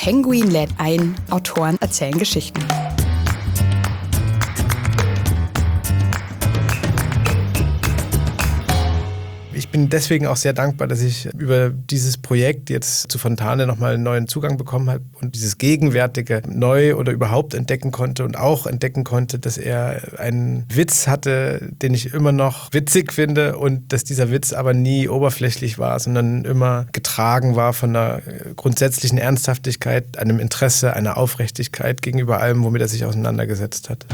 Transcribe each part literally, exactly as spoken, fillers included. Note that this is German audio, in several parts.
Penguin lädt ein, Autoren erzählen Geschichten. Ich bin deswegen auch sehr dankbar, dass ich über dieses Projekt jetzt zu Fontane nochmal einen neuen Zugang bekommen habe und dieses Gegenwärtige neu oder überhaupt entdecken konnte und auch entdecken konnte, dass er einen Witz hatte, den ich immer noch witzig finde und dass dieser Witz aber nie oberflächlich war, sondern immer getragen war von einer grundsätzlichen Ernsthaftigkeit, einem Interesse, einer Aufrichtigkeit gegenüber allem, womit er sich auseinandergesetzt hat.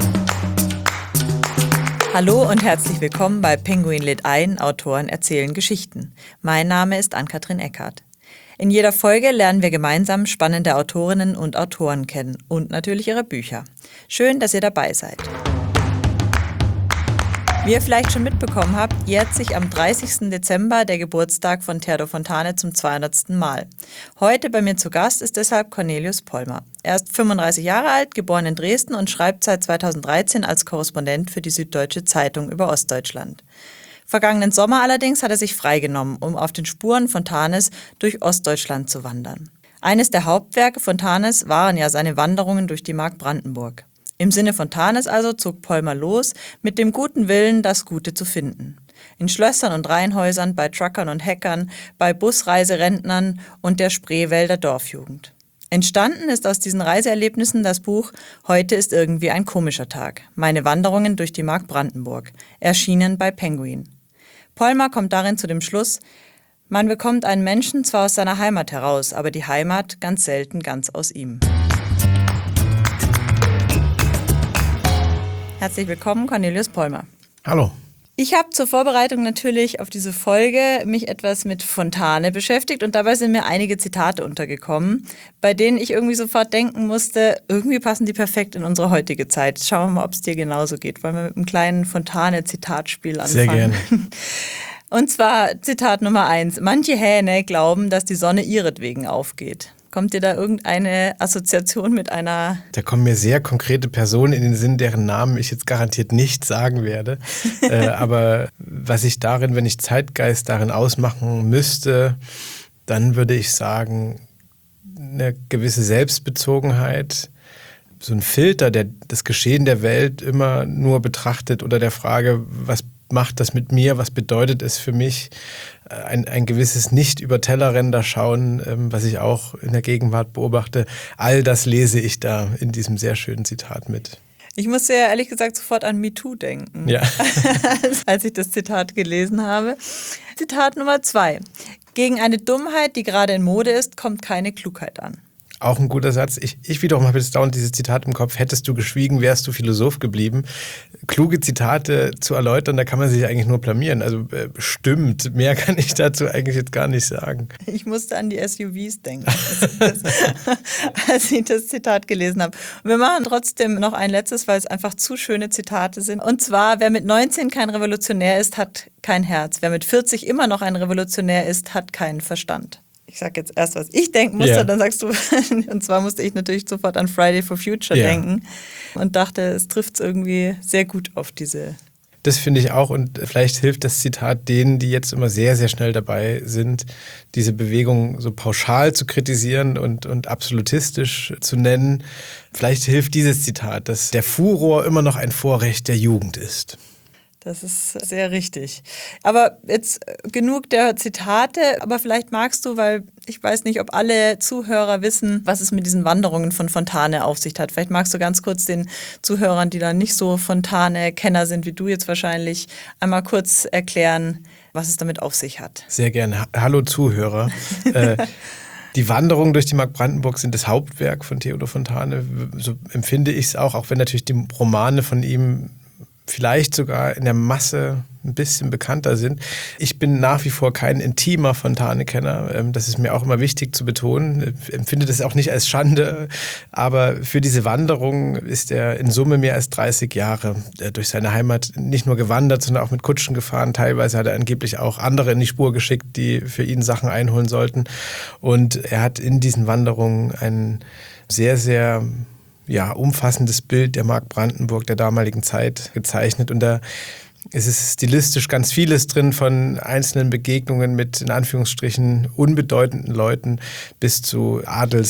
Hallo und herzlich willkommen bei Penguin lädt ein, Autoren erzählen Geschichten. Mein Name ist Ann-Kathrin Eckhardt. In jeder Folge lernen wir gemeinsam spannende Autorinnen und Autoren kennen und natürlich ihre Bücher. Schön, dass ihr dabei seid. Wie ihr vielleicht schon mitbekommen habt, jährt sich am dreißigsten Dezember der Geburtstag von Theodor Fontane zum zweihundertsten Mal. Heute bei mir zu Gast ist deshalb Cornelius Pollmer. Er ist fünfunddreißig Jahre alt, geboren in Dresden und schreibt seit zweitausenddreizehn als Korrespondent für die Süddeutsche Zeitung über Ostdeutschland. Vergangenen Sommer allerdings hat er sich freigenommen, um auf den Spuren Fontanes durch Ostdeutschland zu wandern. Eines der Hauptwerke Fontanes waren ja seine Wanderungen durch die Mark Brandenburg. Im Sinne Fontanes also zog Pollmer los, mit dem guten Willen, das Gute zu finden. In Schlössern und Reihenhäusern, bei Truckern und Hackern, bei Busreiserentnern und der Spreewälder Dorfjugend. Entstanden ist aus diesen Reiseerlebnissen das Buch »Heute ist irgendwie ein komischer Tag. Meine Wanderungen durch die Mark Brandenburg«, erschienen bei Penguin. Pollmer kommt darin zu dem Schluss, man bekommt einen Menschen zwar aus seiner Heimat heraus, aber die Heimat ganz selten ganz aus ihm. Herzlich willkommen, Cornelius Pollmer. Hallo. Ich habe zur Vorbereitung natürlich auf diese Folge mich etwas mit Fontane beschäftigt und dabei sind mir einige Zitate untergekommen, bei denen ich irgendwie sofort denken musste, irgendwie passen die perfekt in unsere heutige Zeit. Schauen wir mal, ob es dir genauso geht. Wollen wir mit einem kleinen Fontane-Zitatspiel anfangen? Sehr gerne. Und zwar Zitat Nummer eins. Manche Hähne glauben, dass die Sonne ihretwegen aufgeht. Kommt dir da irgendeine Assoziation mit einer... Da kommen mir sehr konkrete Personen in den Sinn, deren Namen ich jetzt garantiert nicht sagen werde. äh, aber was ich darin, wenn ich Zeitgeist darin ausmachen müsste, dann würde ich sagen, eine gewisse Selbstbezogenheit, so ein Filter, der das Geschehen der Welt immer nur betrachtet unter der Frage, was macht das mit mir, was bedeutet es für mich, ein, ein gewisses Nicht-über-Tellerränder schauen, ähm, was ich auch in der Gegenwart beobachte. All das lese ich da in diesem sehr schönen Zitat mit. Ich musste ja ehrlich gesagt sofort an MeToo denken, ja. als ich das Zitat gelesen habe. Zitat Nummer zwei. Gegen eine Dummheit, die gerade in Mode ist, kommt keine Klugheit an. Auch ein guter Satz. Ich, ich wiederum habe jetzt dauernd dieses Zitat im Kopf. Hättest du geschwiegen, wärst du Philosoph geblieben. Kluge Zitate zu erläutern, da kann man sich eigentlich nur blamieren. Also äh, stimmt, mehr kann ich dazu eigentlich jetzt gar nicht sagen. Ich musste an die S U Vs denken, als ich das, als ich das Zitat gelesen habe. Und wir machen trotzdem noch ein letztes, weil es einfach zu schöne Zitate sind. Und zwar, wer mit neunzehn kein Revolutionär ist, hat kein Herz. Wer mit vierzig immer noch ein Revolutionär ist, hat keinen Verstand. Ich sage jetzt erst, was ich denken musste, yeah. Dann sagst du, und zwar musste ich natürlich sofort an Friday for Future yeah. denken und dachte, es trifft es irgendwie sehr gut auf diese. Das finde ich auch und vielleicht hilft das Zitat denen, die jetzt immer sehr, sehr schnell dabei sind, diese Bewegung so pauschal zu kritisieren und, und absolutistisch zu nennen. Vielleicht hilft dieses Zitat, dass der Furor immer noch ein Vorrecht der Jugend ist. Das ist sehr richtig. Aber jetzt genug der Zitate, aber vielleicht magst du, weil ich weiß nicht, ob alle Zuhörer wissen, was es mit diesen Wanderungen von Fontane auf sich hat. Vielleicht magst du ganz kurz den Zuhörern, die da nicht so Fontane-Kenner sind wie du jetzt wahrscheinlich, einmal kurz erklären, was es damit auf sich hat. Sehr gerne. Hallo Zuhörer. äh, Die Wanderungen durch die Mark Brandenburg sind das Hauptwerk von Theodor Fontane. So empfinde ich es auch, auch wenn natürlich die Romane von ihm vielleicht sogar in der Masse ein bisschen bekannter sind. Ich bin nach wie vor kein intimer Fontane-Kenner. Das ist mir auch immer wichtig zu betonen. Ich empfinde das auch nicht als Schande. Aber für diese Wanderung ist er in Summe mehr als dreißig Jahre durch seine Heimat nicht nur gewandert, sondern auch mit Kutschen gefahren. Teilweise hat er angeblich auch andere in die Spur geschickt, die für ihn Sachen einholen sollten. Und er hat in diesen Wanderungen ein sehr, sehr ja, umfassendes Bild der Mark Brandenburg der damaligen Zeit gezeichnet. Und da Es ist stilistisch ganz vieles drin, von einzelnen Begegnungen mit in Anführungsstrichen unbedeutenden Leuten bis zu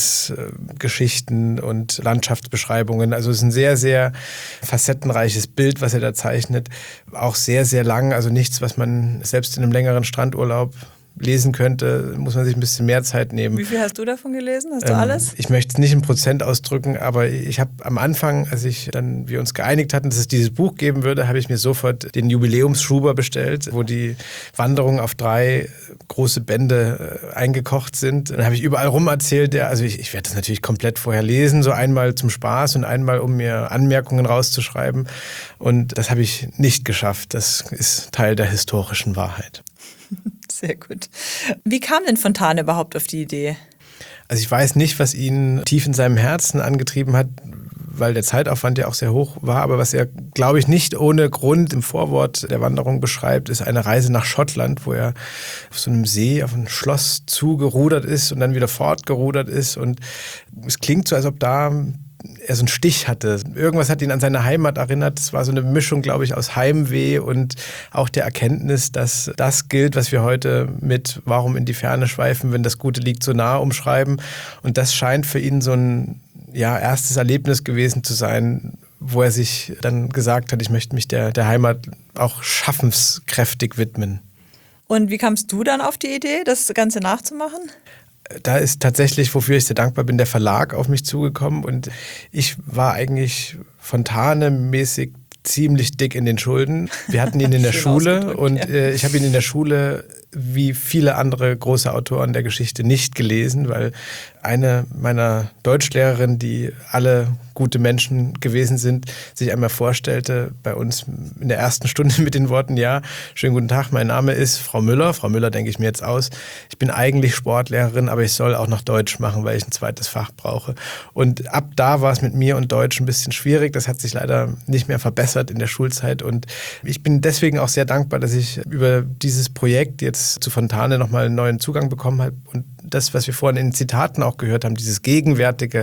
Adelsgeschichten und Landschaftsbeschreibungen. Also es ist ein sehr, sehr facettenreiches Bild, was er da zeichnet. Auch sehr, sehr lang, also nichts, was man selbst in einem längeren Strandurlaub lesen könnte, muss man sich ein bisschen mehr Zeit nehmen. Wie viel hast du davon gelesen? Hast du ähm, alles? Ich möchte es nicht in Prozent ausdrücken, aber ich habe am Anfang, als ich dann wir uns geeinigt hatten, dass es dieses Buch geben würde, habe ich mir sofort den Jubiläumsschuber bestellt, wo die Wanderungen auf drei große Bände äh, eingekocht sind. Dann habe ich überall rum erzählt, ja, also ich, ich werde das natürlich komplett vorher lesen, so einmal zum Spaß und einmal, um mir Anmerkungen rauszuschreiben. Und das habe ich nicht geschafft. Das ist Teil der historischen Wahrheit. Sehr gut. Wie kam denn Fontane überhaupt auf die Idee? Also ich weiß nicht, was ihn tief in seinem Herzen angetrieben hat, weil der Zeitaufwand ja auch sehr hoch war. Aber was er, glaube ich, nicht ohne Grund im Vorwort der Wanderung beschreibt, ist eine Reise nach Schottland, wo er auf so einem See, auf ein Schloss zugerudert ist und dann wieder fortgerudert ist. Und es klingt so, als ob da er so einen Stich hatte. Irgendwas hat ihn an seine Heimat erinnert. Es war so eine Mischung, glaube ich, aus Heimweh und auch der Erkenntnis, dass das gilt, was wir heute mit Warum in die Ferne schweifen, wenn das Gute liegt so nah umschreiben. Und das scheint für ihn so ein ja, erstes Erlebnis gewesen zu sein, wo er sich dann gesagt hat, ich möchte mich der, der Heimat auch schaffenskräftig widmen. Und wie kamst du dann auf die Idee, das Ganze nachzumachen? Da ist tatsächlich, wofür ich sehr dankbar bin, der Verlag auf mich zugekommen und ich war eigentlich Fontane-mäßig ziemlich dick in den Schulden. Wir hatten ihn in der Schule und ja. äh, ich habe ihn in der Schule wie viele andere große Autoren der Geschichte nicht gelesen, weil eine meiner Deutschlehrerinnen, die alle gute Menschen gewesen sind, sich einmal vorstellte bei uns in der ersten Stunde mit den Worten, ja, schönen guten Tag, mein Name ist Frau Müller. Frau Müller denke ich mir jetzt aus. Ich bin eigentlich Sportlehrerin, aber ich soll auch noch Deutsch machen, weil ich ein zweites Fach brauche. Und ab da war es mit mir und Deutsch ein bisschen schwierig. Das hat sich leider nicht mehr verbessert in der Schulzeit und ich bin deswegen auch sehr dankbar, dass ich über dieses Projekt jetzt zu Fontane nochmal einen neuen Zugang bekommen habe und das, was wir vorhin in den Zitaten auch gehört haben, dieses Gegenwärtige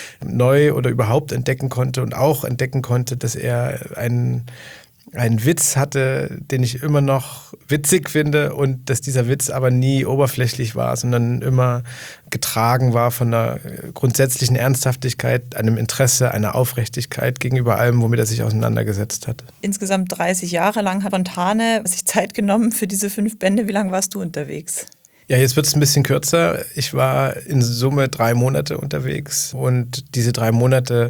neu oder überhaupt entdecken konnte und auch entdecken konnte, dass er einen, einen Witz hatte, den ich immer noch witzig finde und dass dieser Witz aber nie oberflächlich war, sondern immer getragen war von einer grundsätzlichen Ernsthaftigkeit, einem Interesse, einer Aufrichtigkeit gegenüber allem, womit er sich auseinandergesetzt hat. Insgesamt dreißig Jahre lang hat Fontane sich Zeit genommen für diese fünf Bände. Wie lange warst du unterwegs? Ja, jetzt wird es ein bisschen kürzer. Ich war in Summe drei Monate unterwegs und diese drei Monate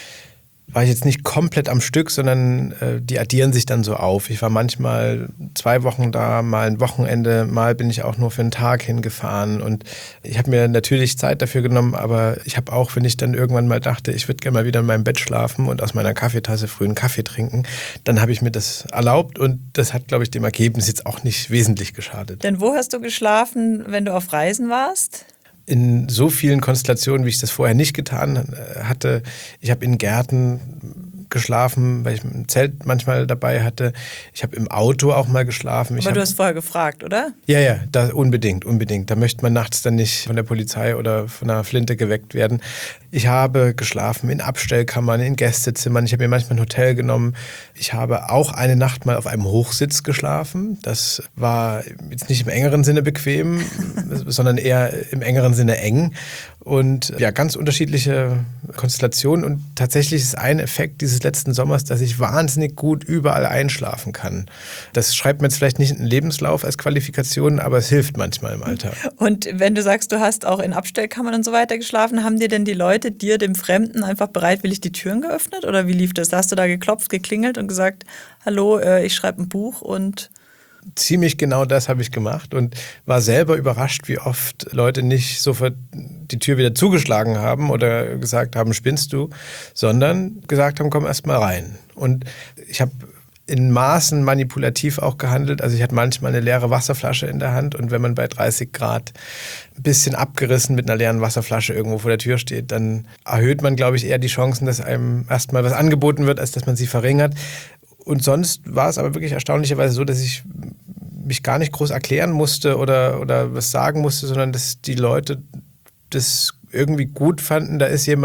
war ich jetzt nicht komplett am Stück, sondern äh, die addieren sich dann so auf. Ich war manchmal zwei Wochen da, mal ein Wochenende, mal bin ich auch nur für einen Tag hingefahren und ich habe mir natürlich Zeit dafür genommen, aber ich habe auch, wenn ich dann irgendwann mal dachte, ich würde gerne mal wieder in meinem Bett schlafen und aus meiner Kaffeetasse früh einen Kaffee trinken, dann habe ich mir das erlaubt und das hat, glaube ich, dem Ergebnis jetzt auch nicht wesentlich geschadet. Denn wo hast du geschlafen, wenn du auf Reisen warst? In so vielen Konstellationen, wie ich das vorher nicht getan hatte. Ich habe in Gärten geschlafen, weil ich ein Zelt manchmal dabei hatte. Ich habe im Auto auch mal geschlafen. Aber ich du hab, hast vorher gefragt, oder? Ja, ja, da, unbedingt, unbedingt. Da möchte man nachts dann nicht von der Polizei oder von einer Flinte geweckt werden. Ich habe geschlafen in Abstellkammern, in Gästezimmern. Ich habe mir manchmal ein Hotel genommen. Ich habe auch eine Nacht mal auf einem Hochsitz geschlafen. Das war jetzt nicht im engeren Sinne bequem, sondern eher im engeren Sinne eng. Und ja, ganz unterschiedliche Konstellationen. Und tatsächlich ist ein Effekt dieses letzten Sommers, dass ich wahnsinnig gut überall einschlafen kann. Das schreibt man jetzt vielleicht nicht in den Lebenslauf als Qualifikation, aber es hilft manchmal im Alltag. Und wenn du sagst, du hast auch in Abstellkammern und so weiter geschlafen, haben dir denn die Leute, dir, dem Fremden, einfach bereitwillig die Türen geöffnet? Oder wie lief das? Hast du da geklopft, geklingelt und gesagt, hallo, ich schreibe ein Buch und... Ziemlich genau das habe ich gemacht und war selber überrascht, wie oft Leute nicht sofort die Tür wieder zugeschlagen haben oder gesagt haben, spinnst du, sondern gesagt haben, komm erst mal rein. Und ich habe in Maßen manipulativ auch gehandelt. Also ich hatte manchmal eine leere Wasserflasche in der Hand und wenn man bei dreißig Grad ein bisschen abgerissen mit einer leeren Wasserflasche irgendwo vor der Tür steht, dann erhöht man, glaube ich, eher die Chancen, dass einem erstmal was angeboten wird, als dass man sie verringert. Und sonst war es aber wirklich erstaunlicherweise so, dass ich mich gar nicht groß erklären musste oder, oder was sagen musste, sondern dass die Leute das irgendwie gut fanden. Da ist jemand,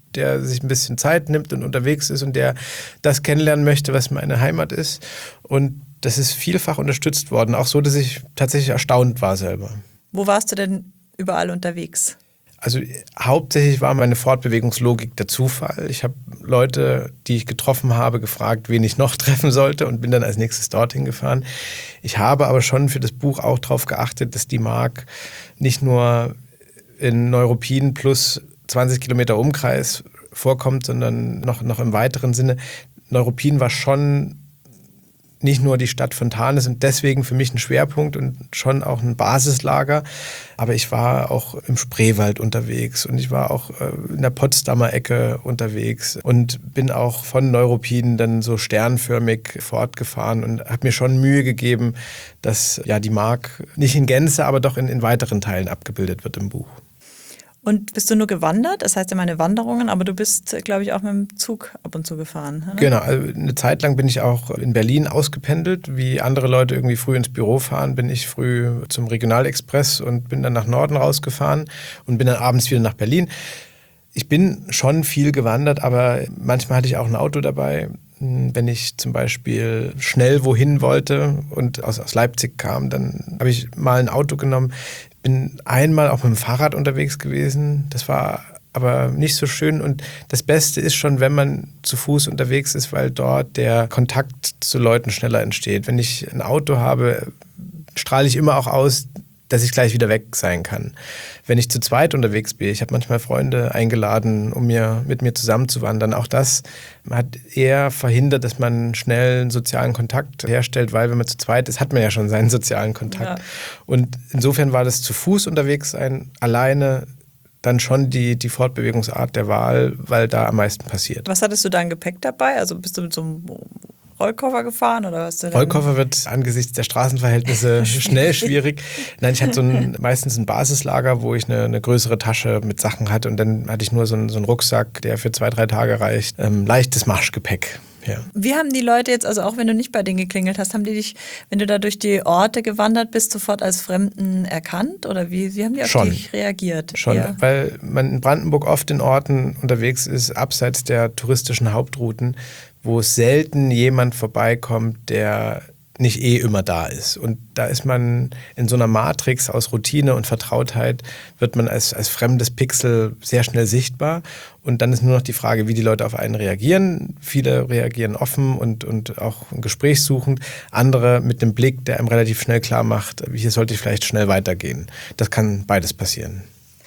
der sich ein bisschen Zeit nimmt und unterwegs ist und der das kennenlernen möchte, was meine Heimat ist. Und das ist vielfach unterstützt worden, auch so, dass ich tatsächlich erstaunt war selber. Wo warst du denn überall unterwegs? Also hauptsächlich war meine Fortbewegungslogik der Zufall. Ich habe Leute, die ich getroffen habe, gefragt, wen ich noch treffen sollte und bin dann als nächstes dorthin gefahren. Ich habe aber schon für das Buch auch darauf geachtet, dass die Mark nicht nur in Neuruppin plus zwanzig Kilometer Umkreis vorkommt, sondern noch, noch im weiteren Sinne. Neuruppin war schon nicht nur die Stadt Fontane, sind deswegen für mich ein Schwerpunkt und schon auch ein Basislager. Aber ich war auch im Spreewald unterwegs und ich war auch in der Potsdamer Ecke unterwegs und bin auch von Neuruppin dann so sternförmig fortgefahren und habe mir schon Mühe gegeben, dass ja die Mark nicht in Gänze, aber doch in, in weiteren Teilen abgebildet wird im Buch. Und bist du nur gewandert? Das heißt ja meine Wanderungen, aber du bist, glaube ich, auch mit dem Zug ab und zu gefahren. Oder? Genau, also eine Zeit lang bin ich auch in Berlin ausgependelt. Wie andere Leute irgendwie früh ins Büro fahren, bin ich früh zum Regionalexpress und bin dann nach Norden rausgefahren und bin dann abends wieder nach Berlin. Ich bin schon viel gewandert, aber manchmal hatte ich auch ein Auto dabei. Wenn ich zum Beispiel schnell wohin wollte und aus, aus Leipzig kam, dann habe ich mal ein Auto genommen. Bin einmal auch mit dem Fahrrad unterwegs gewesen. Das war aber nicht so schön. Und das Beste ist schon, wenn man zu Fuß unterwegs ist, weil dort der Kontakt zu Leuten schneller entsteht. Wenn ich ein Auto habe, strahle ich immer auch aus, dass ich gleich wieder weg sein kann. Wenn ich zu zweit unterwegs bin, ich habe manchmal Freunde eingeladen, um mir, mit mir zusammenzuwandern. Auch das hat eher verhindert, dass man schnell einen sozialen Kontakt herstellt, weil wenn man zu zweit ist, hat man ja schon seinen sozialen Kontakt. Ja. Und insofern war das zu Fuß unterwegs sein, alleine dann schon die, die Fortbewegungsart der Wahl, weil da am meisten passiert. Was hattest du da an Gepäck dabei? Also bist du mit so einem Rollkoffer gefahren oder was? Rollkoffer wird angesichts der Straßenverhältnisse schnell schwierig. Nein, ich hatte so ein, meistens ein Basislager, wo ich eine, eine größere Tasche mit Sachen hatte und dann hatte ich nur so einen, so einen Rucksack, der für zwei, drei Tage reicht. Ähm, leichtes Marschgepäck. Ja. Wie haben die Leute jetzt, also auch wenn du nicht bei denen geklingelt hast, haben die dich, wenn du da durch die Orte gewandert bist, sofort als Fremden erkannt? Oder wie, wie haben die auf Schon. dich reagiert? Schon, ja. Weil man in Brandenburg oft in Orten unterwegs ist, abseits der touristischen Hauptrouten, wo selten jemand vorbeikommt, der nicht eh immer da ist. Und da ist man in so einer Matrix aus Routine und Vertrautheit, wird man als, als fremdes Pixel sehr schnell sichtbar. Und dann ist nur noch die Frage, wie die Leute auf einen reagieren. Viele reagieren offen und, und auch gesprächssuchend. Andere mit einem Blick, der einem relativ schnell klar macht, hier sollte ich vielleicht schnell weitergehen. Das kann beides passieren.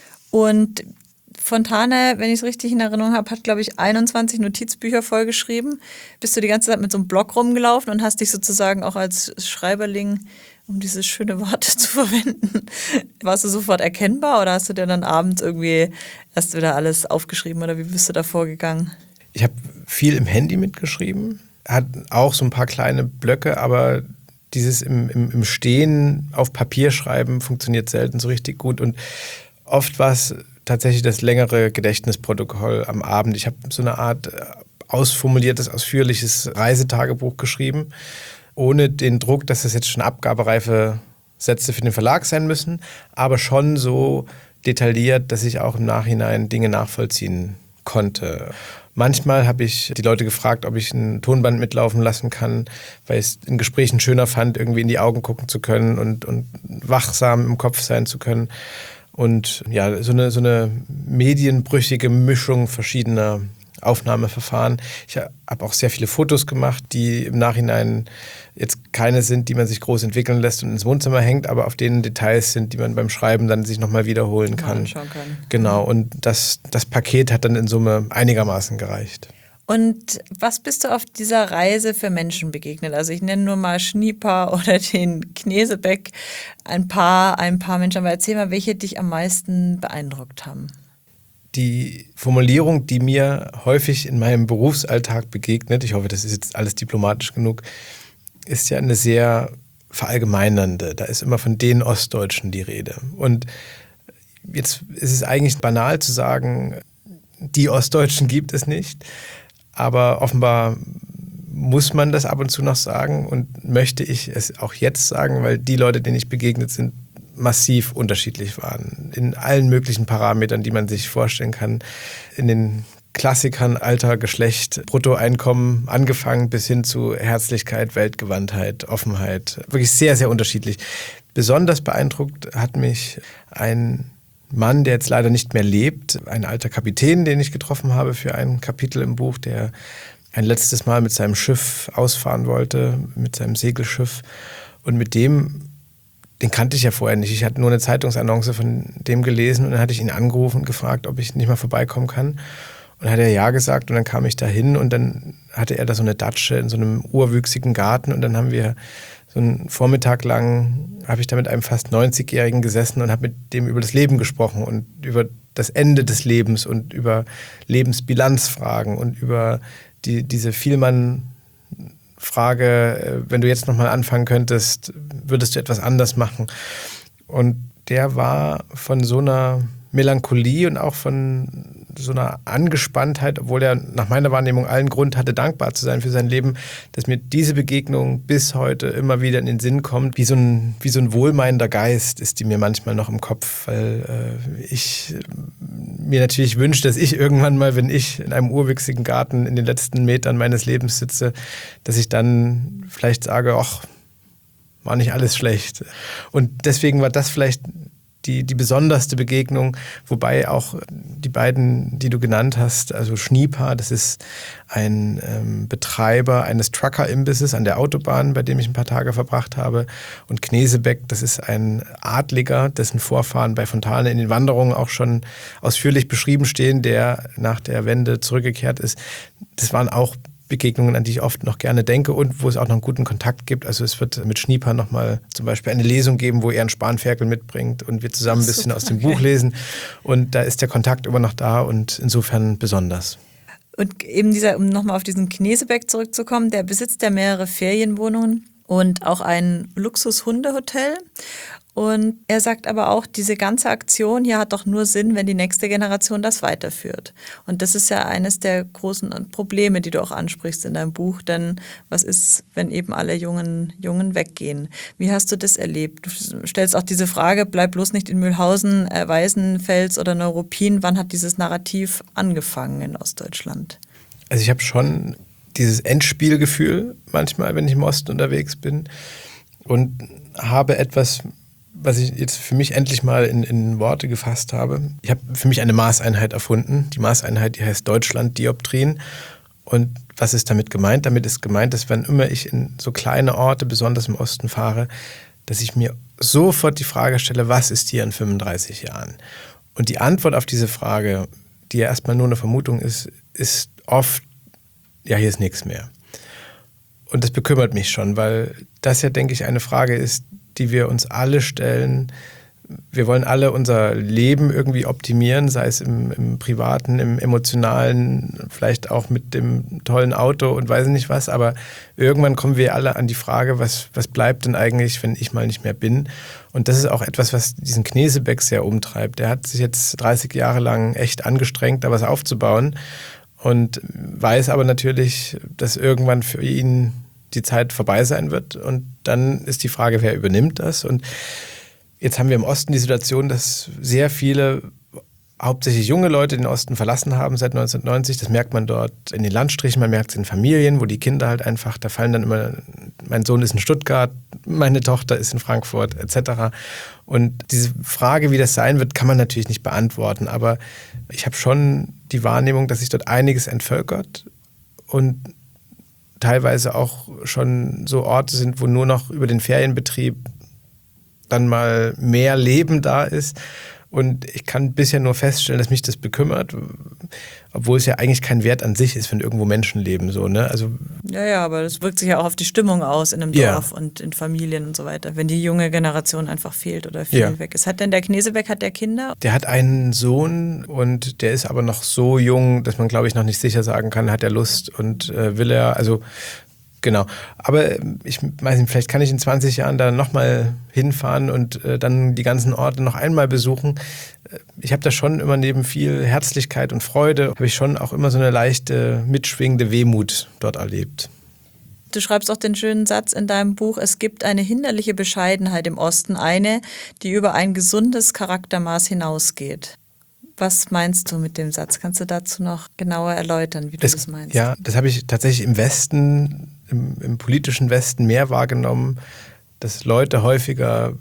Und Fontane, wenn ich es richtig in Erinnerung habe, hat, glaube ich, einundzwanzig Notizbücher vollgeschrieben. Bist du die ganze Zeit mit so einem Block rumgelaufen und hast dich sozusagen auch als Schreiberling, um dieses schöne Wort zu verwenden, warst du sofort erkennbar oder hast du dir dann abends irgendwie erst wieder alles aufgeschrieben oder wie bist du da vorgegangen? Ich habe viel im Handy mitgeschrieben, hat auch so ein paar kleine Blöcke, aber dieses im, im, im Stehen auf Papier schreiben funktioniert selten so richtig gut und oft war es tatsächlich das längere Gedächtnisprotokoll am Abend. Ich habe so eine Art ausformuliertes, ausführliches Reisetagebuch geschrieben, ohne den Druck, dass das jetzt schon abgabereife Sätze für den Verlag sein müssen, aber schon so detailliert, dass ich auch im Nachhinein Dinge nachvollziehen konnte. Manchmal habe ich die Leute gefragt, ob ich ein Tonband mitlaufen lassen kann, weil ich es in Gesprächen schöner fand, irgendwie in die Augen gucken zu können und, und wachsam im Kopf sein zu können. Und ja, so eine, so eine medienbrüchige Mischung verschiedener Aufnahmeverfahren. Ich habe auch sehr viele Fotos gemacht, die im Nachhinein jetzt keine sind, die man sich groß entwickeln lässt und ins Wohnzimmer hängt, aber auf denen Details sind, die man beim Schreiben dann sich nochmal wiederholen kann. Anschauen kann. Genau, und das, das Paket hat dann in Summe einigermaßen gereicht. Und was bist du auf dieser Reise für Menschen begegnet? Also ich nenne nur mal Schnieper oder den Knesebeck, ein paar, ein paar Menschen. Aber erzähl mal, welche dich am meisten beeindruckt haben. Die Formulierung, die mir häufig in meinem Berufsalltag begegnet, ich hoffe, das ist jetzt alles diplomatisch genug, ist ja eine sehr verallgemeinernde. Da ist immer von den Ostdeutschen die Rede. Und jetzt ist es eigentlich banal zu sagen, die Ostdeutschen gibt es nicht. Aber offenbar muss man das ab und zu noch sagen und möchte ich es auch jetzt sagen, weil die Leute, denen ich begegnet sind, massiv unterschiedlich waren. In allen möglichen Parametern, die man sich vorstellen kann. In den Klassikern, Alter, Geschlecht, Bruttoeinkommen angefangen bis hin zu Herzlichkeit, Weltgewandtheit, Offenheit. Wirklich sehr, sehr unterschiedlich. Besonders beeindruckt hat mich ein Mann, der jetzt leider nicht mehr lebt, ein alter Kapitän, den ich getroffen habe für ein Kapitel im Buch, der ein letztes Mal mit seinem Schiff ausfahren wollte, mit seinem Segelschiff. Und mit dem, den kannte ich ja vorher nicht. Ich hatte nur eine Zeitungsannonce von dem gelesen und dann hatte ich ihn angerufen und gefragt, ob ich nicht mal vorbeikommen kann. Und dann hat er ja gesagt und dann kam ich da hin und dann hatte er da so eine Datsche in so einem urwüchsigen Garten und dann haben wir so einen Vormittag lang, habe ich da mit einem fast neunzigjährigen gesessen und habe mit dem über das Leben gesprochen und über das Ende des Lebens und über Lebensbilanzfragen und über die, diese Vielmann-Frage, wenn du jetzt nochmal anfangen könntest, würdest du etwas anders machen? Und der war von so einer Melancholie und auch von so einer Angespanntheit, obwohl er nach meiner Wahrnehmung allen Grund hatte, dankbar zu sein für sein Leben, dass mir diese Begegnung bis heute immer wieder in den Sinn kommt. Wie so ein, wie so ein wohlmeinender Geist ist die mir manchmal noch im Kopf, weil äh, ich mir natürlich wünsche, dass ich irgendwann mal, wenn ich in einem urwüchsigen Garten in den letzten Metern meines Lebens sitze, dass ich dann vielleicht sage, ach, war nicht alles schlecht. Und deswegen war das vielleicht Die, die besonderste Begegnung, wobei auch die beiden, die du genannt hast, also Schniepa, das ist ein ähm, Betreiber eines Trucker-Imbisses an der Autobahn, bei dem ich ein paar Tage verbracht habe, und Knesebeck, das ist ein Adliger, dessen Vorfahren bei Fontane in den Wanderungen auch schon ausführlich beschrieben stehen, der nach der Wende zurückgekehrt ist. Das waren auch Begegnungen, an die ich oft noch gerne denke und wo es auch noch einen guten Kontakt gibt. Also es wird mit Schniepa nochmal zum Beispiel eine Lesung geben, wo er einen Spanferkel mitbringt und wir zusammen ein bisschen aus dem Buch lesen. Und da ist der Kontakt immer noch da und insofern besonders. Und eben dieser, um nochmal auf diesen Knesebeck zurückzukommen, der besitzt ja mehrere Ferienwohnungen und auch ein Luxus-Hundehotel. Und er sagt aber auch, diese ganze Aktion hier hat doch nur Sinn, wenn die nächste Generation das weiterführt. Und das ist ja eines der großen Probleme, die du auch ansprichst in deinem Buch. Denn was ist, wenn eben alle Jungen, Jungen weggehen? Wie hast du das erlebt? Du stellst auch diese Frage, bleib bloß nicht in Mühlhausen, äh, Weißenfels oder Neuruppin. Wann hat dieses Narrativ angefangen in Ostdeutschland? Also ich habe schon dieses Endspielgefühl manchmal, wenn ich im Osten unterwegs bin und habe etwas, was ich jetzt für mich endlich mal in, in Worte gefasst habe. Ich habe für mich eine Maßeinheit erfunden. Die Maßeinheit, die heißt Deutschland-Dioptrien. Und was ist damit gemeint? Damit ist gemeint, dass wenn immer ich in so kleine Orte, besonders im Osten fahre, dass ich mir sofort die Frage stelle, was ist hier in fünfunddreißig Jahren? Und die Antwort auf diese Frage, die ja erstmal nur eine Vermutung ist, ist oft, ja, hier ist nichts mehr. Und das bekümmert mich schon, weil das ja, denke ich, eine Frage ist, die wir uns alle stellen. Wir wollen alle unser Leben irgendwie optimieren, sei es im, im Privaten, im Emotionalen, vielleicht auch mit dem tollen Auto und weiß nicht was. Aber irgendwann kommen wir alle an die Frage, was, was bleibt denn eigentlich, wenn ich mal nicht mehr bin? Und das ist auch etwas, was diesen Knesebeck sehr umtreibt. Der hat sich jetzt dreißig Jahre lang echt angestrengt, da was aufzubauen und weiß aber natürlich, dass irgendwann für ihn die Zeit vorbei sein wird und dann ist die Frage, wer übernimmt das? Und jetzt haben wir im Osten die Situation, dass sehr viele, hauptsächlich junge Leute, den Osten verlassen haben seit neunzehnhundertneunzig. Das merkt man dort in den Landstrichen, man merkt es in Familien, wo die Kinder halt einfach, da fallen dann immer, mein Sohn ist in Stuttgart, meine Tochter ist in Frankfurt et cetera. Und diese Frage, wie das sein wird, kann man natürlich nicht beantworten, aber ich habe schon die Wahrnehmung, dass sich dort einiges entvölkert und teilweise auch schon so Orte sind, wo nur noch über den Ferienbetrieb dann mal mehr Leben da ist. Und ich kann bisher nur feststellen, dass mich das bekümmert, obwohl es ja eigentlich kein Wert an sich ist, wenn irgendwo Menschen leben. So, ne? Also, ja, ja, aber das wirkt sich ja auch auf die Stimmung aus in einem ja. Dorf und in Familien und so weiter, wenn die junge Generation einfach fehlt oder viel ja. weg ist. Hat denn der Knesebeck, hat der Kinder? Der hat einen Sohn und der ist aber noch so jung, dass man, glaube ich, noch nicht sicher sagen kann, hat er Lust und äh, will er, also genau. Aber ich weiß nicht, vielleicht kann ich in zwanzig Jahren da nochmal hinfahren und äh, dann die ganzen Orte noch einmal besuchen. Ich habe da schon immer neben viel Herzlichkeit und Freude, habe ich schon auch immer so eine leichte, mitschwingende Wehmut dort erlebt. Du schreibst auch den schönen Satz in deinem Buch, es gibt eine hinderliche Bescheidenheit im Osten, eine, die über ein gesundes Charaktermaß hinausgeht. Was meinst du mit dem Satz? Kannst du dazu noch genauer erläutern, wie du das, das meinst? Ja, das habe ich tatsächlich im Westen, im, im politischen Westen mehr wahrgenommen, dass Leute häufiger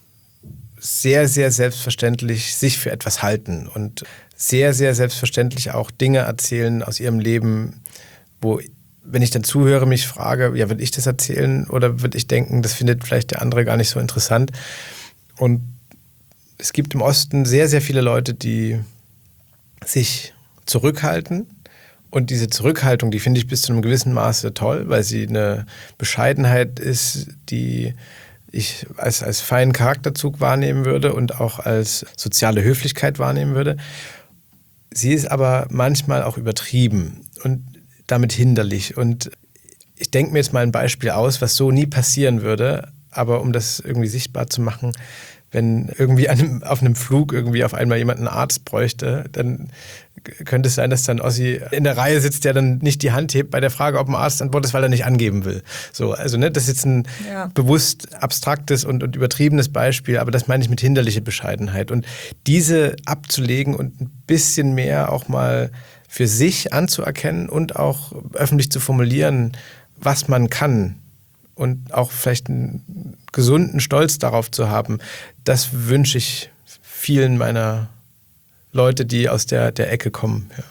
sehr, sehr selbstverständlich sich für etwas halten und sehr, sehr selbstverständlich auch Dinge erzählen aus ihrem Leben, wo, wenn ich dann zuhöre, mich frage, ja, will ich das erzählen oder würde ich denken, das findet vielleicht der andere gar nicht so interessant. Und es gibt im Osten sehr, sehr viele Leute, die sich zurückhalten. Und diese Zurückhaltung, die finde ich bis zu einem gewissen Maße toll, weil sie eine Bescheidenheit ist, die ich als, als feinen Charakterzug wahrnehmen würde und auch als soziale Höflichkeit wahrnehmen würde. Sie ist aber manchmal auch übertrieben und damit hinderlich. Und ich denke mir jetzt mal ein Beispiel aus, was so nie passieren würde, aber um das irgendwie sichtbar zu machen, wenn irgendwie an einem, auf einem Flug irgendwie auf einmal jemand einen Arzt bräuchte, dann könnte es sein, dass dann Ossi in der Reihe sitzt, der dann nicht die Hand hebt bei der Frage, ob ein Arzt antwortet, weil er nicht angeben will. So, also ne, das ist jetzt ein ja. bewusst abstraktes und, und übertriebenes Beispiel, aber das meine ich mit hinderliche Bescheidenheit. Und diese abzulegen und ein bisschen mehr auch mal für sich anzuerkennen und auch öffentlich zu formulieren, was man kann, und auch vielleicht einen gesunden Stolz darauf zu haben, das wünsche ich vielen meiner Leute, die aus der, der Ecke kommen. Ja.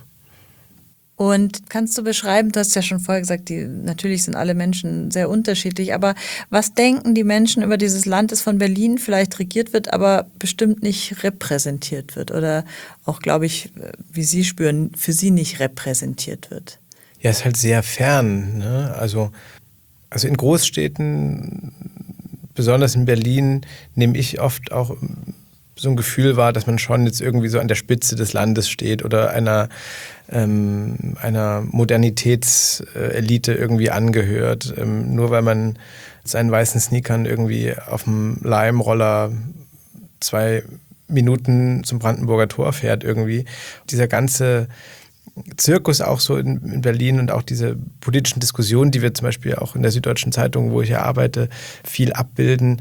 Und kannst du beschreiben, du hast ja schon vorher gesagt, die, natürlich sind alle Menschen sehr unterschiedlich, aber was denken die Menschen über dieses Land, das von Berlin vielleicht regiert wird, aber bestimmt nicht repräsentiert wird oder auch, glaube ich, wie Sie spüren, für Sie nicht repräsentiert wird? Ja, ist halt sehr fern, ne? Also Also in Großstädten, besonders in Berlin, nehme ich oft auch so ein Gefühl wahr, dass man schon jetzt irgendwie so an der Spitze des Landes steht oder einer, ähm, einer Modernitätselite irgendwie angehört. Ähm, nur weil man seinen weißen Sneakern irgendwie auf dem Leimroller zwei Minuten zum Brandenburger Tor fährt irgendwie. Dieser ganze Zirkus auch so in, in Berlin und auch diese politischen Diskussionen, die wir zum Beispiel auch in der Süddeutschen Zeitung, wo ich ja arbeite, viel abbilden,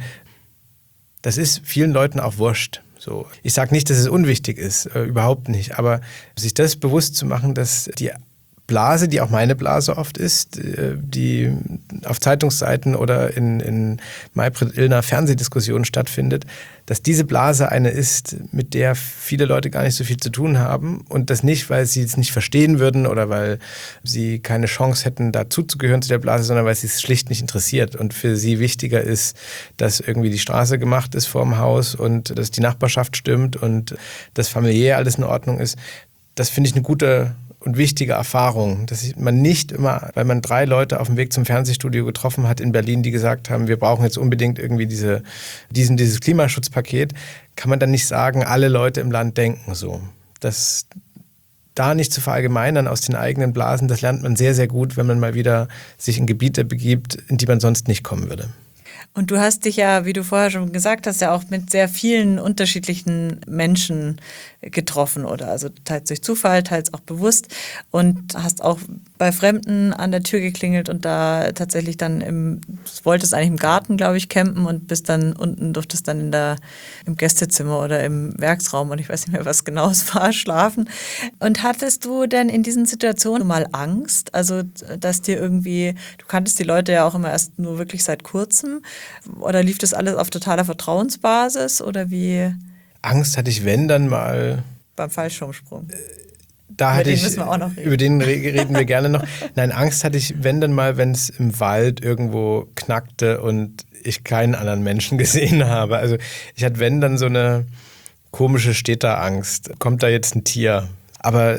das ist vielen Leuten auch wurscht. So. Ich sage nicht, dass es unwichtig ist, äh, überhaupt nicht, aber sich das bewusst zu machen, dass die Blase, die auch meine Blase oft ist, die auf Zeitungsseiten oder in, in Maybrit Illner Fernsehdiskussionen stattfindet, dass diese Blase eine ist, mit der viele Leute gar nicht so viel zu tun haben und das nicht, weil sie es nicht verstehen würden oder weil sie keine Chance hätten, dazuzugehören zu der Blase, sondern weil sie es schlicht nicht interessiert und für sie wichtiger ist, dass irgendwie die Straße gemacht ist vorm Haus und dass die Nachbarschaft stimmt und dass familiär alles in Ordnung ist. Das finde ich eine gute und wichtige Erfahrung, dass man nicht immer, weil man drei Leute auf dem Weg zum Fernsehstudio getroffen hat in Berlin, die gesagt haben, wir brauchen jetzt unbedingt irgendwie diese, diesen, dieses Klimaschutzpaket, kann man dann nicht sagen, alle Leute im Land denken so. Das da nicht zu verallgemeinern aus den eigenen Blasen, das lernt man sehr, sehr gut, wenn man mal wieder sich in Gebiete begibt, in die man sonst nicht kommen würde. Und du hast dich ja, wie du vorher schon gesagt hast, ja auch mit sehr vielen unterschiedlichen Menschen getroffen oder also teils durch Zufall, teils auch bewusst und hast auch bei Fremden an der Tür geklingelt und da tatsächlich dann im, wolltest eigentlich im Garten, glaube ich, campen und bist dann unten, durftest dann in der, im Gästezimmer oder im Werksraum und ich weiß nicht mehr, was genau es war, schlafen. Und hattest du denn in diesen Situationen mal Angst? Also, dass dir irgendwie, du kanntest die Leute ja auch immer erst nur wirklich seit kurzem oder lief das alles auf totaler Vertrauensbasis oder wie? Angst hatte ich, wenn, dann mal beim Fallschirmsprung. Da über hatte den ich, müssen wir auch noch reden. Über den reden wir gerne noch. Nein, Angst hatte ich, wenn dann mal, wenn es im Wald irgendwo knackte und ich keinen anderen Menschen gesehen habe. Also ich hatte, wenn, dann so eine komische Städterangst. Kommt da jetzt ein Tier? Aber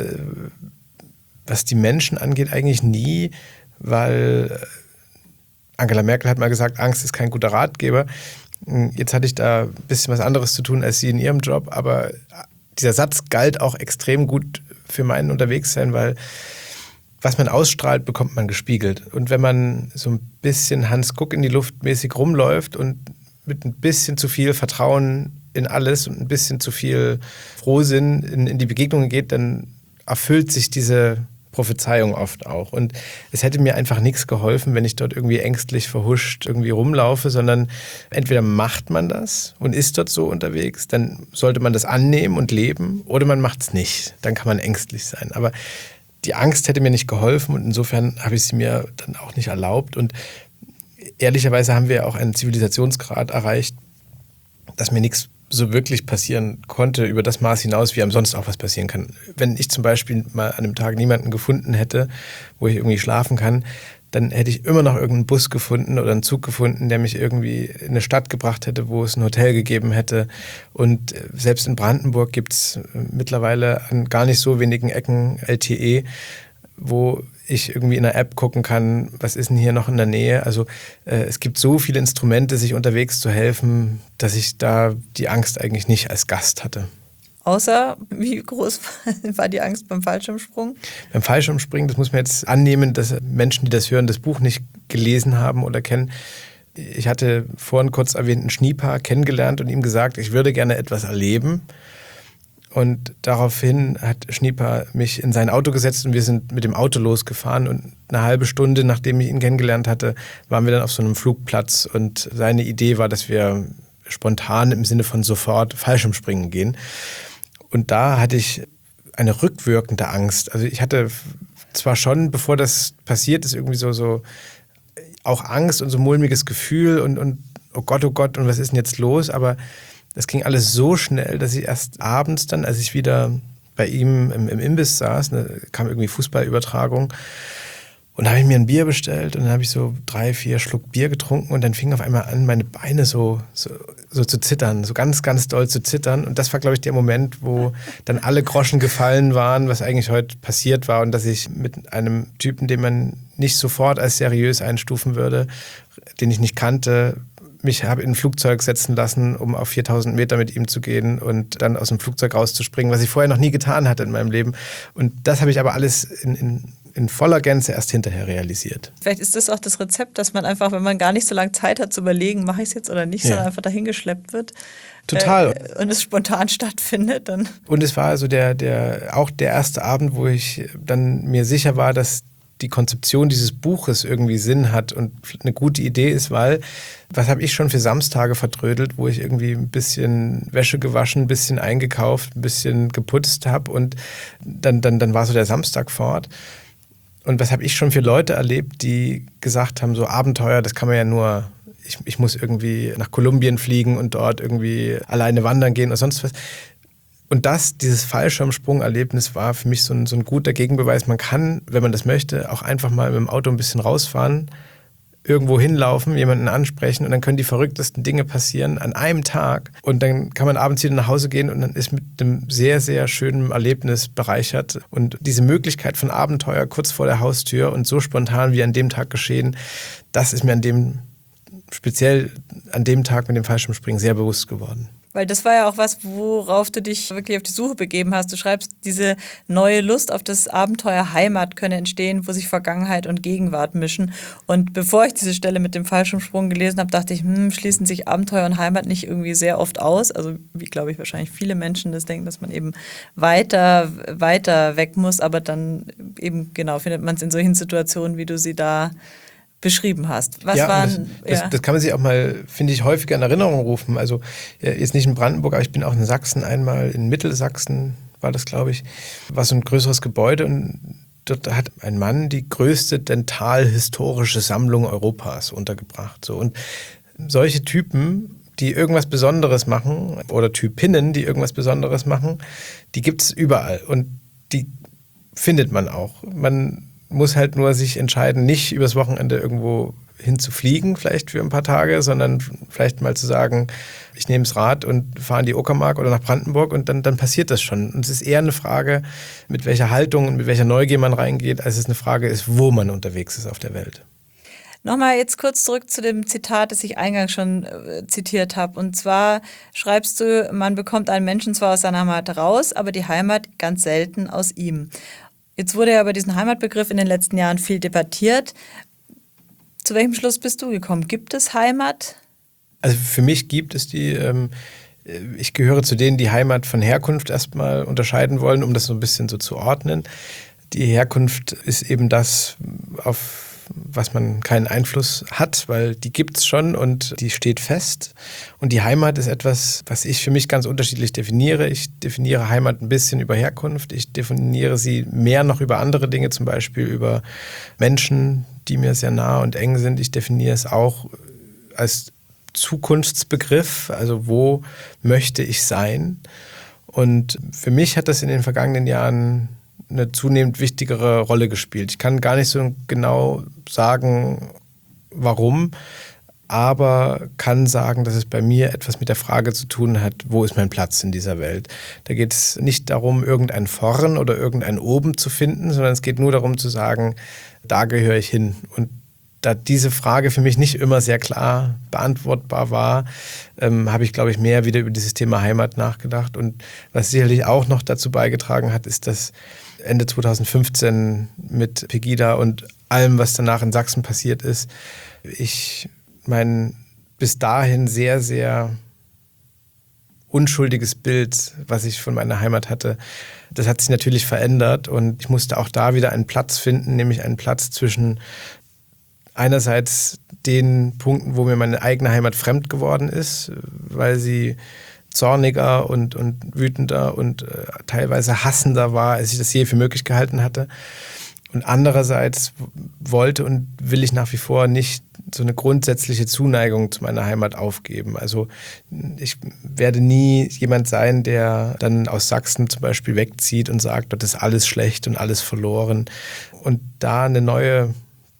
was die Menschen angeht, eigentlich nie, weil Angela Merkel hat mal gesagt, Angst ist kein guter Ratgeber. Jetzt hatte ich da ein bisschen was anderes zu tun als sie in ihrem Job, aber dieser Satz galt auch extrem gut für meinen Unterwegssein, weil was man ausstrahlt, bekommt man gespiegelt. Und wenn man so ein bisschen Hans Kuck in die Luft mäßig rumläuft und mit ein bisschen zu viel Vertrauen in alles und ein bisschen zu viel Frohsinn in, in die Begegnungen geht, dann erfüllt sich diese Prophezeiung oft auch. Und es hätte mir einfach nichts geholfen, wenn ich dort irgendwie ängstlich verhuscht irgendwie rumlaufe, sondern entweder macht man das und ist dort so unterwegs, dann sollte man das annehmen und leben, oder man macht es nicht. Dann kann man ängstlich sein. Aber die Angst hätte mir nicht geholfen und insofern habe ich sie mir dann auch nicht erlaubt. Und ehrlicherweise haben wir auch einen Zivilisationsgrad erreicht, dass mir nichts so wirklich passieren konnte über das Maß hinaus, wie einem sonst auch was passieren kann. Wenn ich zum Beispiel mal an einem Tag niemanden gefunden hätte, wo ich irgendwie schlafen kann, dann hätte ich immer noch irgendeinen Bus gefunden oder einen Zug gefunden, der mich irgendwie in eine Stadt gebracht hätte, wo es ein Hotel gegeben hätte. Und selbst in Brandenburg gibt es mittlerweile an gar nicht so wenigen Ecken L T E, wo ich irgendwie in einer App gucken kann, was ist denn hier noch in der Nähe. Also äh, es gibt so viele Instrumente, sich unterwegs zu helfen, dass ich da die Angst eigentlich nicht als Gast hatte. Außer, wie groß war die Angst beim Fallschirmsprung? Beim Fallschirmspringen, das muss man jetzt annehmen, dass Menschen, die das hören, das Buch nicht gelesen haben oder kennen. Ich hatte vorhin kurz erwähnten Schnieper kennengelernt und ihm gesagt, ich würde gerne etwas erleben. Und daraufhin hat Schnieper mich in sein Auto gesetzt und wir sind mit dem Auto losgefahren. Und eine halbe Stunde, nachdem ich ihn kennengelernt hatte, waren wir dann auf so einem Flugplatz. Und seine Idee war, dass wir spontan im Sinne von sofort Fallschirmspringen gehen. Und da hatte ich eine rückwirkende Angst. Also ich hatte zwar schon, bevor das passiert ist, irgendwie so, so auch Angst und so ein mulmiges Gefühl und, und oh Gott, oh Gott, und was ist denn jetzt los? Aber das ging alles so schnell, dass ich erst abends dann, als ich wieder bei ihm im, im Imbiss saß, ne, kam irgendwie Fußballübertragung und da habe ich mir ein Bier bestellt und dann habe ich so drei, vier Schluck Bier getrunken und dann fing auf einmal an, meine Beine so, so, so zu zittern, so ganz, ganz doll zu zittern. Und das war, glaube ich, der Moment, wo dann alle Groschen gefallen waren, was eigentlich heute passiert war und dass ich mit einem Typen, den man nicht sofort als seriös einstufen würde, den ich nicht kannte, mich habe in ein Flugzeug setzen lassen, um auf viertausend Meter mit ihm zu gehen und dann aus dem Flugzeug rauszuspringen, was ich vorher noch nie getan hatte in meinem Leben. Und das habe ich aber alles in, in, in voller Gänze erst hinterher realisiert. Vielleicht ist das auch das Rezept, dass man einfach, wenn man gar nicht so lange Zeit hat zu überlegen, mache ich es jetzt oder nicht, ja, sondern einfach dahin geschleppt wird. Total. Äh, und es spontan stattfindet. Dann. Und es war also der, der, auch der erste Abend, wo ich dann mir sicher war, dass die Konzeption dieses Buches irgendwie Sinn hat und eine gute Idee ist, weil was habe ich schon für Samstage vertrödelt, wo ich irgendwie ein bisschen Wäsche gewaschen, ein bisschen eingekauft, ein bisschen geputzt habe und dann, dann, dann war so der Samstag fort. Und was habe ich schon für Leute erlebt, die gesagt haben, so Abenteuer, das kann man ja nur, ich, ich muss irgendwie nach Kolumbien fliegen und dort irgendwie alleine wandern gehen oder sonst was. Und das, dieses Fallschirmsprung-Erlebnis war für mich so ein, so ein guter Gegenbeweis. Man kann, wenn man das möchte, auch einfach mal mit dem Auto ein bisschen rausfahren, irgendwo hinlaufen, jemanden ansprechen und dann können die verrücktesten Dinge passieren an einem Tag. Und dann kann man abends wieder nach Hause gehen und dann ist mit einem sehr, sehr schönen Erlebnis bereichert. Und diese Möglichkeit von Abenteuer kurz vor der Haustür und so spontan wie an dem Tag geschehen, das ist mir an dem, speziell an dem Tag mit dem Fallschirmspringen sehr bewusst geworden. Weil das war ja auch was, worauf du dich wirklich auf die Suche begeben hast. Du schreibst, diese neue Lust auf das Abenteuer Heimat könne entstehen, wo sich Vergangenheit und Gegenwart mischen. Und bevor ich diese Stelle mit dem Fallschirmsprung gelesen habe, dachte ich, hm, schließen sich Abenteuer und Heimat nicht irgendwie sehr oft aus? Also wie, glaube ich, wahrscheinlich viele Menschen das denken, dass man eben weiter, weiter weg muss, aber dann eben, genau, findet man es in solchen Situationen, wie du sie da beschrieben hast. Was ja, waren, das, ja. das, das kann man sich auch mal, finde ich, häufiger in Erinnerung rufen. Also jetzt nicht in Brandenburg, aber ich bin auch in Sachsen einmal, in Mittelsachsen war das, glaube ich, war so ein größeres Gebäude und dort hat ein Mann die größte dentalhistorische Sammlung Europas untergebracht. So. Und solche Typen, die irgendwas Besonderes machen oder Typinnen, die irgendwas Besonderes machen, die gibt es überall und die findet man auch. Man muss halt nur sich entscheiden, nicht übers Wochenende irgendwo hinzufliegen, vielleicht für ein paar Tage, sondern vielleicht mal zu sagen, ich nehme das Rad und fahre in die Uckermark oder nach Brandenburg und dann, dann passiert das schon. Und es ist eher eine Frage, mit welcher Haltung und mit welcher Neugier man reingeht, als es eine Frage ist, wo man unterwegs ist auf der Welt. Nochmal jetzt kurz zurück zu dem Zitat, das ich eingangs schon äh, zitiert habe. Und zwar schreibst du, man bekommt einen Menschen zwar aus seiner Heimat raus, aber die Heimat ganz selten aus ihm. Jetzt wurde ja über diesen Heimatbegriff in den letzten Jahren viel debattiert. Zu welchem Schluss bist du gekommen? Gibt es Heimat? Also für mich gibt es die, ähm, ich gehöre zu denen, die Heimat von Herkunft erstmal unterscheiden wollen, um das so ein bisschen so zu ordnen. Die Herkunft ist eben das, auf was man keinen Einfluss hat, weil die gibt's schon und die steht fest. Und die Heimat ist etwas, was ich für mich ganz unterschiedlich definiere. Ich definiere Heimat ein bisschen über Herkunft. Ich definiere sie mehr noch über andere Dinge, zum Beispiel über Menschen, die mir sehr nah und eng sind. Ich definiere es auch als Zukunftsbegriff, also wo möchte ich sein? Und für mich hat das in den vergangenen Jahren eine zunehmend wichtigere Rolle gespielt. Ich kann gar nicht so genau sagen, warum, aber kann sagen, dass es bei mir etwas mit der Frage zu tun hat, wo ist mein Platz in dieser Welt? Da geht es nicht darum, irgendein Vorn oder irgendein Oben zu finden, sondern es geht nur darum zu sagen, da gehöre ich hin. Und da diese Frage für mich nicht immer sehr klar beantwortbar war, ähm, habe ich, glaube ich, mehr wieder über dieses Thema Heimat nachgedacht. Und was sicherlich auch noch dazu beigetragen hat, ist, dass Ende zweitausendfünfzehn mit Pegida und allem, was danach in Sachsen passiert ist, ich mein bis dahin sehr, sehr unschuldiges Bild, was ich von meiner Heimat hatte, das hat sich natürlich verändert und ich musste auch da wieder einen Platz finden, nämlich einen Platz zwischen einerseits den Punkten, wo mir meine eigene Heimat fremd geworden ist, weil sie zorniger und, und wütender und äh, teilweise hassender war, als ich das je für möglich gehalten hatte. Und andererseits wollte und will ich nach wie vor nicht so eine grundsätzliche Zuneigung zu meiner Heimat aufgeben. Also ich werde nie jemand sein, der dann aus Sachsen zum Beispiel wegzieht und sagt, dort ist alles schlecht und alles verloren. Und da eine neue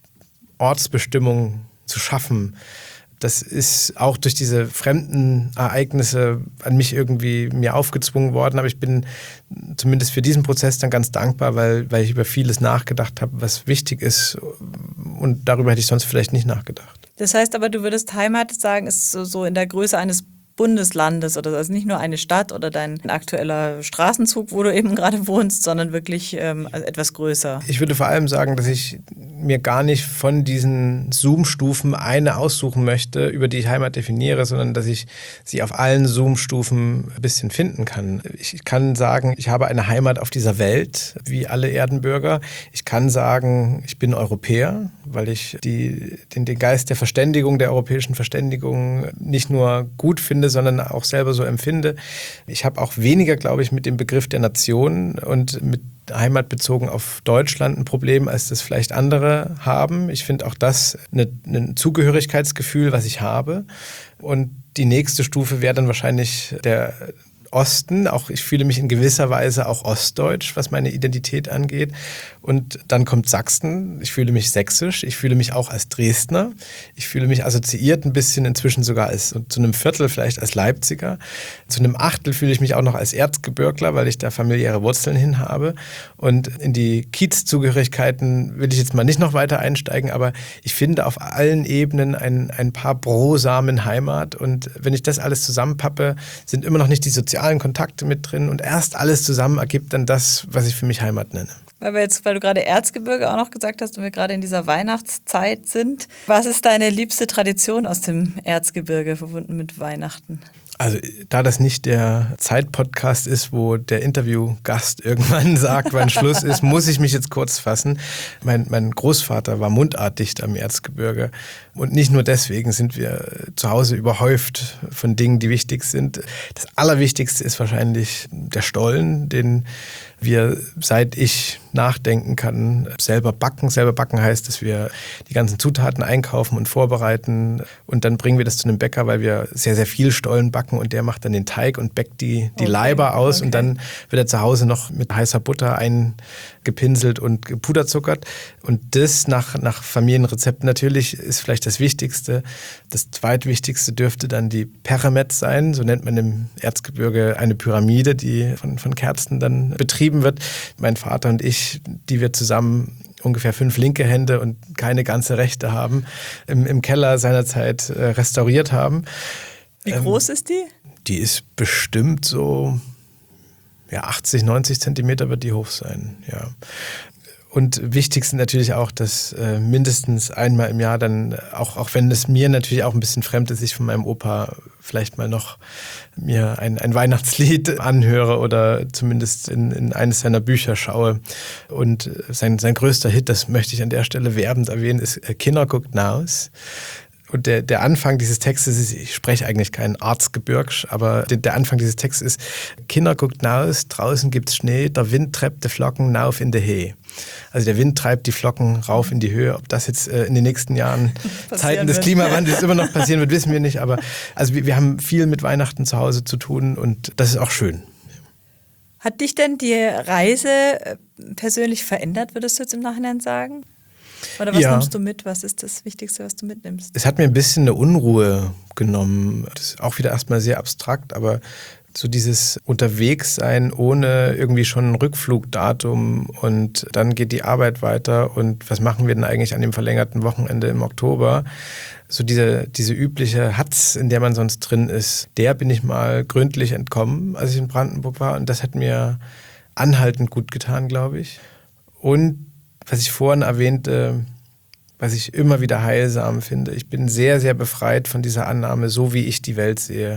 Ortsbestimmung zu schaffen, das ist auch durch diese fremden Ereignisse an mich irgendwie mir aufgezwungen worden. Aber ich bin zumindest für diesen Prozess dann ganz dankbar, weil, weil ich über vieles nachgedacht habe, was wichtig ist. Und darüber hätte ich sonst vielleicht nicht nachgedacht. Das heißt aber, du würdest Heimat sagen, ist so, so in der Größe eines Bundeslandes oder also nicht nur eine Stadt oder dein aktueller Straßenzug, wo du eben gerade wohnst, sondern wirklich ähm, etwas größer. Ich würde vor allem sagen, dass ich mir gar nicht von diesen Zoom-Stufen eine aussuchen möchte, über die ich Heimat definiere, sondern dass ich sie auf allen Zoom-Stufen ein bisschen finden kann. Ich kann sagen, ich habe eine Heimat auf dieser Welt, wie alle Erdenbürger. Ich kann sagen, ich bin Europäer, weil ich die, den, den Geist der Verständigung, der europäischen Verständigung nicht nur gut finde, sondern auch selber so empfinde. Ich habe auch weniger, glaube ich, mit dem Begriff der Nation und mit Heimat bezogen auf Deutschland ein Problem, als das vielleicht andere haben. Ich finde auch das eine, ein Zugehörigkeitsgefühl, was ich habe. Und die nächste Stufe wäre dann wahrscheinlich der Osten. Auch ich fühle mich in gewisser Weise auch ostdeutsch, was meine Identität angeht. Und dann kommt Sachsen. Ich fühle mich sächsisch. Ich fühle mich auch als Dresdner. Ich fühle mich assoziiert ein bisschen inzwischen sogar als zu einem Viertel vielleicht als Leipziger. Zu einem Achtel fühle ich mich auch noch als Erzgebirgler, weil ich da familiäre Wurzeln hin habe. Und in die Kiezzugehörigkeiten will ich jetzt mal nicht noch weiter einsteigen, aber ich finde auf allen Ebenen ein, ein paar Brosamen Heimat. Und wenn ich das alles zusammenpappe, sind immer noch nicht die sozialen Kontakte mit drin und erst alles zusammen ergibt dann das, was ich für mich Heimat nenne. Weil wir jetzt, weil du gerade Erzgebirge auch noch gesagt hast und wir gerade in dieser Weihnachtszeit sind, was ist deine liebste Tradition aus dem Erzgebirge verbunden mit Weihnachten? Also da das nicht der Zeit-Podcast ist, wo der Interviewgast irgendwann sagt, wann Schluss ist, muss ich mich jetzt kurz fassen. Mein, mein Großvater war mundartdichter am Erzgebirge und nicht nur deswegen sind wir zu Hause überhäuft von Dingen, die wichtig sind. Das Allerwichtigste ist wahrscheinlich der Stollen, den wir, seit ich nachdenken kann, selber backen. Selber backen heißt, dass wir die ganzen Zutaten einkaufen und vorbereiten und dann bringen wir das zu einem Bäcker, weil wir sehr, sehr viel Stollen backen und der macht dann den Teig und bäckt die, die okay, Leiber aus okay. Und dann wird er zu Hause noch mit heißer Butter eingepinselt und gepuderzuckert und das nach, nach Familienrezept natürlich ist vielleicht das Wichtigste. Das zweitwichtigste dürfte dann die Peremet sein, so nennt man im Erzgebirge eine Pyramide, die von, von Kerzen dann betrieben wird. Mein Vater und ich, die wir zusammen ungefähr fünf linke Hände und keine ganze rechte haben, im, im Keller seinerzeit äh, restauriert haben. Wie ähm, groß ist die? Die ist bestimmt so ja, achtzig, neunzig Zentimeter wird die hoch sein, ja. Und wichtig sind natürlich auch, dass äh, mindestens einmal im Jahr dann, auch, auch wenn es mir natürlich auch ein bisschen fremd ist, ich von meinem Opa vielleicht mal noch mir ein, ein Weihnachtslied anhöre oder zumindest in, in eines seiner Bücher schaue. Und sein, sein größter Hit, das möchte ich an der Stelle werbend erwähnen, ist Kinder guckt naus. Und der, der Anfang dieses Textes ist, ich spreche eigentlich kein Arztgebirgsch, aber der, der Anfang dieses Textes ist, Kinder guckt naus, draußen gibt's Schnee, der Wind treibt die Flocken nauf in die Höhe. Also der Wind treibt die Flocken rauf in die Höhe. Ob das jetzt äh, in den nächsten Jahren Zeiten des Klimawandels immer noch passieren wird, wissen wir nicht. Aber also wir, wir haben viel mit Weihnachten zu Hause zu tun und das ist auch schön. Hat dich denn die Reise persönlich verändert, würdest du jetzt im Nachhinein sagen? Oder was ja. nimmst du mit? Was ist das Wichtigste, was du mitnimmst? Es hat mir ein bisschen eine Unruhe genommen. Das ist auch wieder erstmal sehr abstrakt, aber so dieses Unterwegssein ohne irgendwie schon ein Rückflugdatum und dann geht die Arbeit weiter und was machen wir denn eigentlich an dem verlängerten Wochenende im Oktober? So diese, diese übliche Hatz, in der man sonst drin ist, der bin ich mal gründlich entkommen, als ich in Brandenburg war und das hat mir anhaltend gut getan, glaube ich. Und was ich vorhin erwähnte, was ich immer wieder heilsam finde, ich bin sehr, sehr befreit von dieser Annahme, so wie ich die Welt sehe,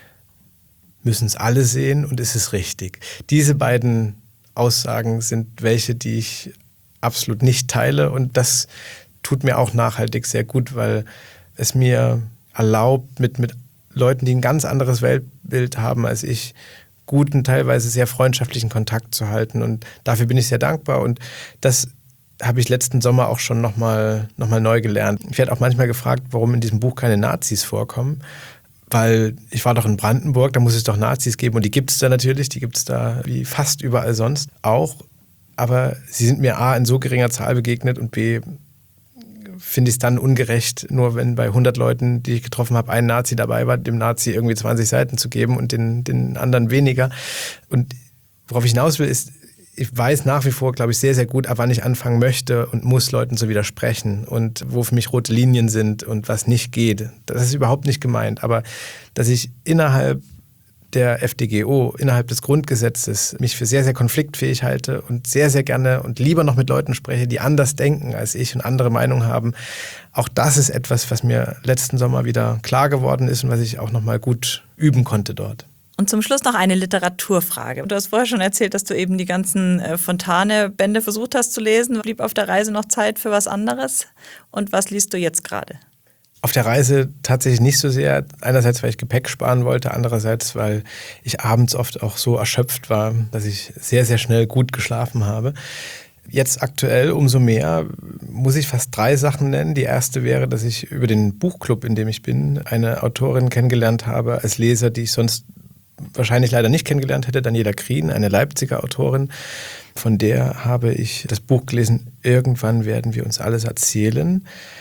müssen es alle sehen und ist es richtig. Diese beiden Aussagen sind welche, die ich absolut nicht teile und das tut mir auch nachhaltig sehr gut, weil es mir erlaubt, mit, mit Leuten, die ein ganz anderes Weltbild haben als ich, guten, teilweise sehr freundschaftlichen Kontakt zu halten und dafür bin ich sehr dankbar und das habe ich letzten Sommer auch schon nochmal noch mal neu gelernt. Ich werde auch manchmal gefragt, warum in diesem Buch keine Nazis vorkommen, weil ich war doch in Brandenburg, da muss es doch Nazis geben und die gibt es da natürlich, die gibt es da wie fast überall sonst auch, aber sie sind mir A in so geringer Zahl begegnet und B finde ich es dann ungerecht, nur wenn bei hundert Leuten, die ich getroffen habe, ein Nazi dabei war, dem Nazi irgendwie zwanzig Seiten zu geben und den, den anderen weniger. Und worauf ich hinaus will, ist, ich weiß nach wie vor, glaube ich, sehr, sehr gut, ab wann ich anfangen möchte und muss Leuten zu widersprechen und wo für mich rote Linien sind und was nicht geht. Das ist überhaupt nicht gemeint. Aber dass ich innerhalb der F D G O, innerhalb des Grundgesetzes, mich für sehr, sehr konfliktfähig halte und sehr, sehr gerne und lieber noch mit Leuten spreche, die anders denken als ich und andere Meinungen haben. Auch das ist etwas, was mir letzten Sommer wieder klar geworden ist und was ich auch noch mal gut üben konnte dort. Und zum Schluss noch eine Literaturfrage. Du hast vorher schon erzählt, dass du eben die ganzen Fontane-Bände versucht hast zu lesen. Blieb auf der Reise noch Zeit für was anderes? Und was liest du jetzt gerade? Auf der Reise tatsächlich nicht so sehr. Einerseits, weil ich Gepäck sparen wollte, andererseits, weil ich abends oft auch so erschöpft war, dass ich sehr, sehr schnell gut geschlafen habe. Jetzt aktuell umso mehr muss ich fast drei Sachen nennen. Die erste wäre, dass ich über den Buchclub, in dem ich bin, eine Autorin kennengelernt habe als Leser, die ich sonst wahrscheinlich leider nicht kennengelernt hätte, Daniela Krien, eine Leipziger Autorin. Von der habe ich das Buch gelesen, Irgendwann werden wir uns alles erzählen.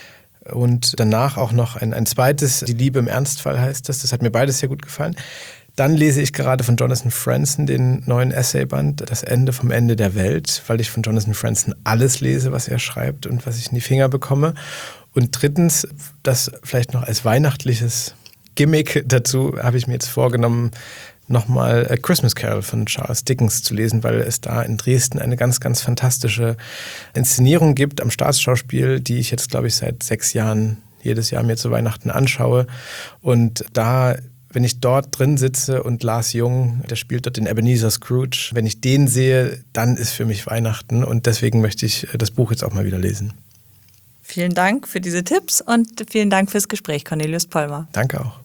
Und danach auch noch ein, ein zweites, Die Liebe im Ernstfall heißt das. Das hat mir beides sehr gut gefallen. Dann lese ich gerade von Jonathan Franzen den neuen Essayband Das Ende vom Ende der Welt, weil ich von Jonathan Franzen alles lese, was er schreibt und was ich in die Finger bekomme. Und drittens, das vielleicht noch als weihnachtliches Gimmick dazu habe ich mir jetzt vorgenommen, nochmal A Christmas Carol von Charles Dickens zu lesen, weil es da in Dresden eine ganz, ganz fantastische Inszenierung gibt am Staatsschauspiel, die ich jetzt, glaube ich, seit sechs Jahren jedes Jahr mir zu Weihnachten anschaue. Und da, wenn ich dort drin sitze und Lars Jung, der spielt dort den Ebenezer Scrooge, wenn ich den sehe, dann ist für mich Weihnachten und deswegen möchte ich das Buch jetzt auch mal wieder lesen. Vielen Dank für diese Tipps und vielen Dank fürs Gespräch, Cornelius Pollmer. Danke auch.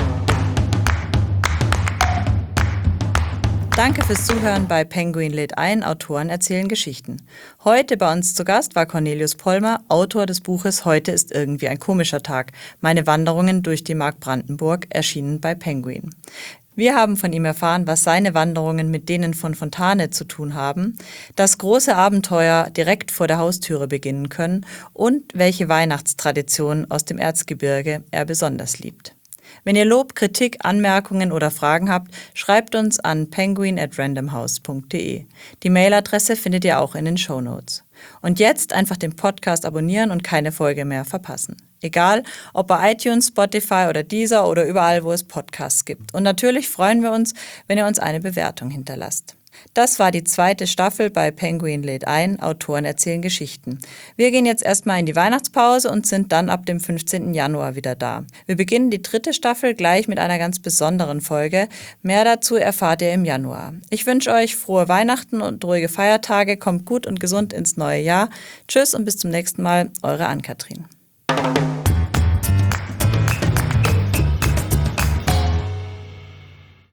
Danke fürs Zuhören bei Penguin lädt ein, Autoren erzählen Geschichten. Heute bei uns zu Gast war Cornelius Pollmer, Autor des Buches Heute ist irgendwie ein komischer Tag. Meine Wanderungen durch die Mark Brandenburg, erschienen bei Penguin. Wir haben von ihm erfahren, was seine Wanderungen mit denen von Fontane zu tun haben, dass große Abenteuer direkt vor der Haustüre beginnen können und welche Weihnachtstraditionen aus dem Erzgebirge er besonders liebt. Wenn ihr Lob, Kritik, Anmerkungen oder Fragen habt, schreibt uns an penguin at randomhouse punkt de. Die Mailadresse findet ihr auch in den Shownotes. Und jetzt einfach den Podcast abonnieren und keine Folge mehr verpassen. Egal, ob bei iTunes, Spotify oder Deezer oder überall, wo es Podcasts gibt. Und natürlich freuen wir uns, wenn ihr uns eine Bewertung hinterlasst. Das war die zweite Staffel bei Penguin lädt ein, Autoren erzählen Geschichten. Wir gehen jetzt erstmal in die Weihnachtspause und sind dann ab dem fünfzehnten Januar wieder da. Wir beginnen die dritte Staffel gleich mit einer ganz besonderen Folge. Mehr dazu erfahrt ihr im Januar. Ich wünsche euch frohe Weihnachten und ruhige Feiertage. Kommt gut und gesund ins neue Jahr. Tschüss und bis zum nächsten Mal, eure Ann-Kathrin.